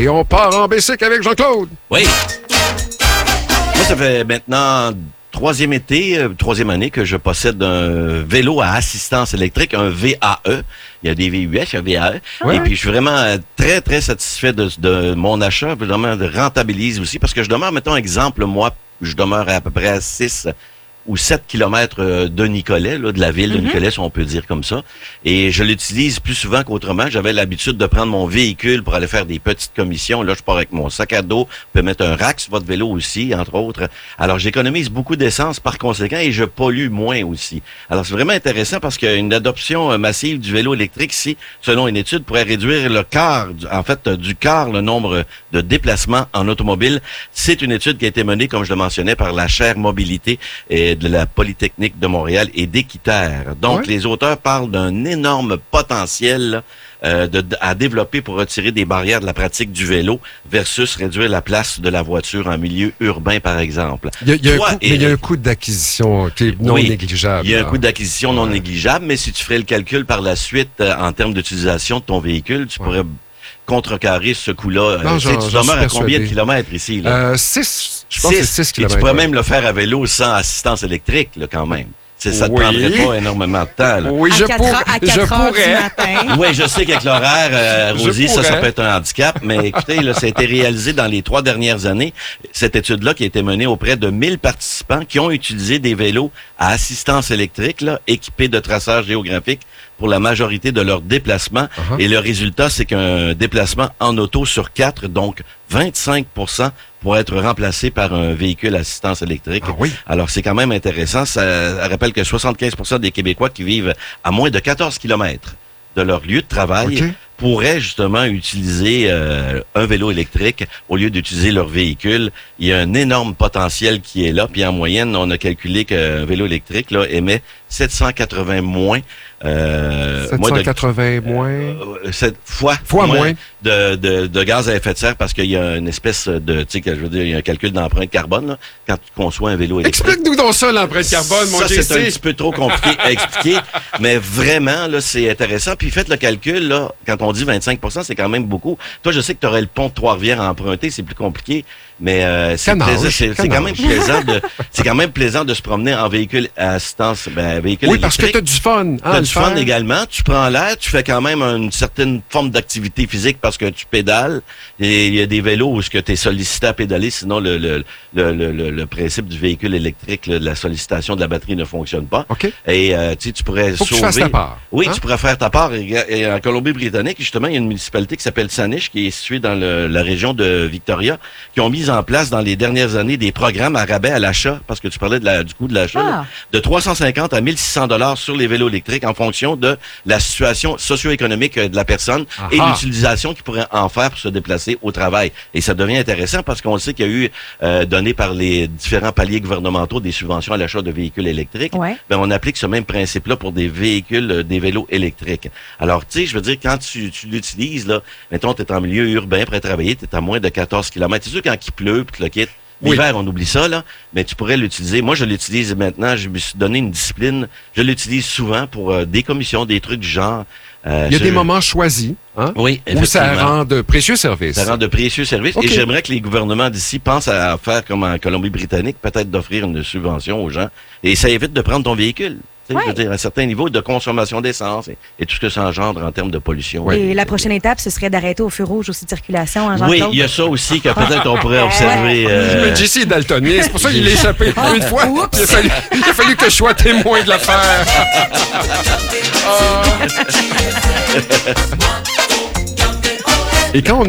Et on part en bicycle avec Jean-Claude. Oui. Moi, ça fait maintenant troisième année que je possède un vélo à assistance électrique, un VAE. Il y a des VUS, il y a un VAE. Ouais. Et puis, je suis vraiment très, très satisfait de mon achat. Vraiment, de rentabilise aussi. Parce que je demeure, mettons, exemple, moi, je demeure à peu près à 6 ou 7 kilomètres de Nicolet, là, de la ville de Nicolet, si on peut dire comme ça. Et je l'utilise plus souvent qu'autrement. J'avais l'habitude de prendre mon véhicule pour aller faire des petites commissions. Là, je pars avec mon sac à dos. Je peux mettre un rack sur votre vélo aussi, entre autres. Alors, j'économise beaucoup d'essence par conséquent et je pollue moins aussi. Alors, c'est vraiment intéressant parce qu'une adoption massive du vélo électrique ici, selon une étude, pourrait réduire le quart, le nombre de déplacements en automobile. C'est une étude qui a été menée, comme je le mentionnais, par la chaire mobilité et de la Polytechnique de Montréal et d'Équiterre. Donc, les auteurs parlent d'un énorme potentiel à développer pour retirer des barrières de la pratique du vélo versus réduire la place de la voiture en milieu urbain, par exemple. Il y a un coût d'acquisition qui est non négligeable. Il y a un coût d'acquisition non négligeable, mais si tu ferais le calcul par la suite en termes d'utilisation de ton véhicule, tu pourrais contrecarrer ce coût-là. Tu demeures à combien de kilomètres ici? 6. Je pense que c'est 6 kilomètres. Et tu pourrais même le faire à vélo sans assistance électrique, là, quand même. Ça ne te prendrait pas énormément de temps. Là. Oui, à 4 heures du matin. Oui, je sais qu'avec l'horaire, Rosie, ça peut être un handicap, mais écoutez, là, ça a été réalisé dans les 3 dernières années. Cette étude-là qui a été menée auprès de 1000 participants qui ont utilisé des vélos à assistance électrique, là, équipés de traçage géographique pour la majorité de leurs déplacements. Et le résultat, c'est qu'un déplacement en auto sur 4, donc 25%, pourrait être remplacé par un véhicule à assistance électrique. Ah oui. Alors, c'est quand même intéressant. Ça rappelle que 75% des Québécois qui vivent à moins de 14 kilomètres de leur lieu de travail pourraient justement utiliser un vélo électrique au lieu d'utiliser leur véhicule. Il y a un énorme potentiel qui est là. Puis en moyenne, on a calculé qu'un vélo électrique là, émet 780 moins. 780 moins. Fois moins de gaz à effet de serre parce qu'il y a une espèce de, tu sais, je veux dire, il y a un calcul d'empreinte carbone là, quand tu conçois un vélo électrique. Explique-nous donc ça, l'empreinte carbone, mon JC. C'est un petit peu trop compliqué à expliquer, mais vraiment, là, c'est intéressant. Puis faites le calcul, là, quand on dit 25%, c'est quand même beaucoup. Toi, je sais que tu aurais le pont de Trois-Rivières à emprunter, c'est plus compliqué, mais c'est quand même plaisant c'est quand même plaisant de se promener en véhicule à assistance, véhicule électrique. Parce que tu as du fun. Tu as du fun également. Tu prends l'air, tu fais quand même une certaine forme d'activité physique parce que tu pédales. Et il y a des vélos où tu es sollicité à pédaler, sinon le principe du véhicule électrique, de la sollicitation de la batterie ne fonctionne pas. Et tu pourrais Faut que tu fasses ta part. Oui, tu pourrais faire ta part. Et en Colombie-Britannique, justement, il y a une municipalité qui s'appelle Saanich, qui est située dans la région de Victoria, qui ont mis en place dans les dernières années des programmes à rabais à l'achat, parce que tu parlais du coût de l'achat, de 350 à 1600 $ sur les vélos électriques en fonction de la situation socio-économique de la personne et l'utilisation qu'il pourrait en faire pour se déplacer au travail. Et ça devient intéressant parce qu'on sait qu'il y a eu, donné par les différents paliers gouvernementaux, des subventions à l'achat de véhicules électriques. On applique ce même principe-là pour des véhicules, des vélos électriques. Alors, tu sais, je veux dire, quand tu l'utilises, là, mettons, tu es en milieu urbain prêt à travailler, tu es à moins de 14 km. C'est sûr, quand il pleut, puis tu le quittes, l'hiver, on oublie ça, là, mais tu pourrais l'utiliser. Moi, je l'utilise maintenant. Je me suis donné une discipline. Je l'utilise souvent pour des commissions, des trucs du genre. Il y a des moments choisis, oui, où ça rend de précieux services. Ça rend de précieux services. Et j'aimerais que les gouvernements d'ici pensent à faire comme en Colombie-Britannique, peut-être d'offrir une subvention aux gens. Et ça évite de prendre ton véhicule. Je veux dire, à un certain niveau de consommation d'essence et tout ce que ça engendre en termes de pollution. Et la prochaine étape, ce serait d'arrêter au feu rouge aussi de circulation. Oui, il y a ça aussi que peut-être on pourrait observer. JC est daltonien, c'est pour ça qu'il est échappé une fois. Il a fallu que je sois témoin de l'affaire. Et quand on